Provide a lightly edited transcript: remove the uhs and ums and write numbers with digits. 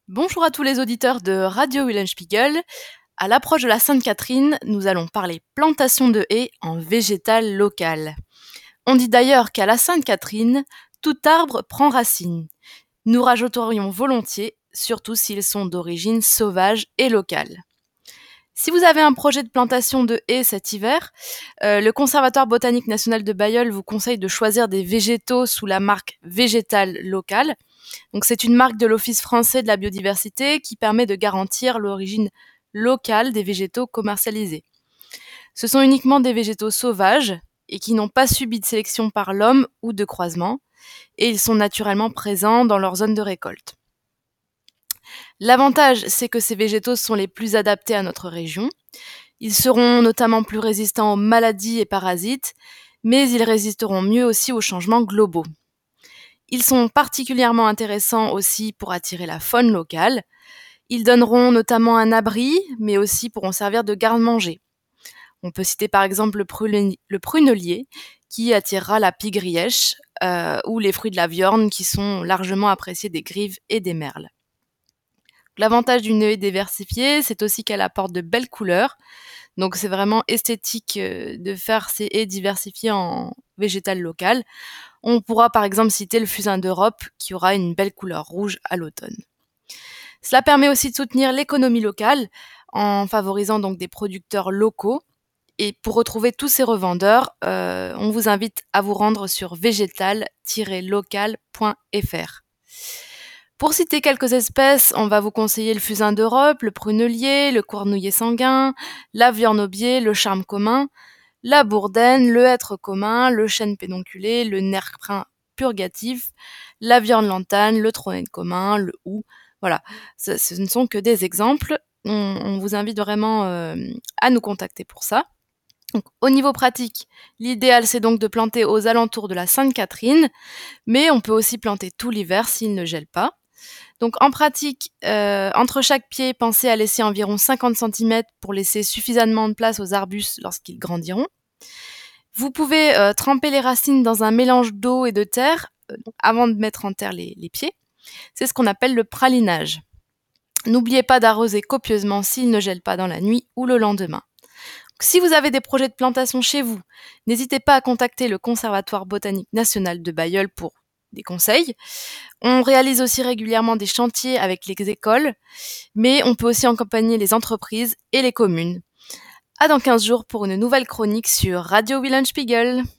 Bonjour à tous les auditeurs de Radio Wilhelmspiegel. À l'approche de la Sainte-Catherine, nous allons parler plantation de haies en végétal local. On dit d'ailleurs qu'à la Sainte-Catherine, tout arbre prend racine. Nous rajouterions volontiers, surtout s'ils sont d'origine sauvage et locale. Si vous avez un projet de plantation de haies cet hiver, le Conservatoire botanique national de Bailleul vous conseille de choisir des végétaux sous la marque végétal local. Donc c'est une marque de l'Office français de la biodiversité qui permet de garantir l'origine locale des végétaux commercialisés. Ce sont uniquement des végétaux sauvages et qui n'ont pas subi de sélection par l'homme ou de croisement, et ils sont naturellement présents dans leur zone de récolte. L'avantage, c'est que ces végétaux sont les plus adaptés à notre région. Ils seront notamment plus résistants aux maladies et parasites, mais ils résisteront mieux aussi aux changements globaux. Ils sont particulièrement intéressants aussi pour attirer la faune locale. Ils donneront notamment un abri, mais aussi pourront servir de garde-manger. On peut citer par exemple le prunelier, qui attirera la pie grièche, ou les fruits de la viorne, qui sont largement appréciés des grives et des merles. L'avantage d'une haie diversifiée, c'est aussi qu'elle apporte de belles couleurs. Donc c'est vraiment esthétique de faire ces haies diversifiées en végétal local. On pourra par exemple citer le fusain d'Europe qui aura une belle couleur rouge à l'automne. Cela permet aussi de soutenir l'économie locale en favorisant donc des producteurs locaux. Et pour retrouver tous ces revendeurs, on vous invite à vous rendre sur végétal-local.fr. Pour citer quelques espèces, on va vous conseiller le fusain d'Europe, le prunelier, le cornouiller sanguin, la viorne aubier, le charme commun, la bourdaine, le hêtre commun, le chêne pédonculé, le nerf brun purgatif, la viorne lantane, le trônette commun, le houx. Voilà, ce ne sont que des exemples. On vous invite vraiment à nous contacter pour ça. Donc, au niveau pratique, l'idéal c'est donc de planter aux alentours de la Sainte-Catherine, mais on peut aussi planter tout l'hiver s'il ne gèle pas. Donc en pratique, entre chaque pied, pensez à laisser environ 50 centimètres pour laisser suffisamment de place aux arbustes lorsqu'ils grandiront. Vous pouvez tremper les racines dans un mélange d'eau et de terre avant de mettre en terre les pieds. C'est ce qu'on appelle le pralinage. N'oubliez pas d'arroser copieusement s'il ne gèle pas dans la nuit ou le lendemain. Si vous avez des projets de plantation chez vous, n'hésitez pas à contacter le Conservatoire botanique national de Bailleul pour des conseils. On réalise aussi régulièrement des chantiers avec les écoles, mais on peut aussi accompagner les entreprises et les communes. À dans 15 jours pour une nouvelle chronique sur Radio Wilhelmspiegel.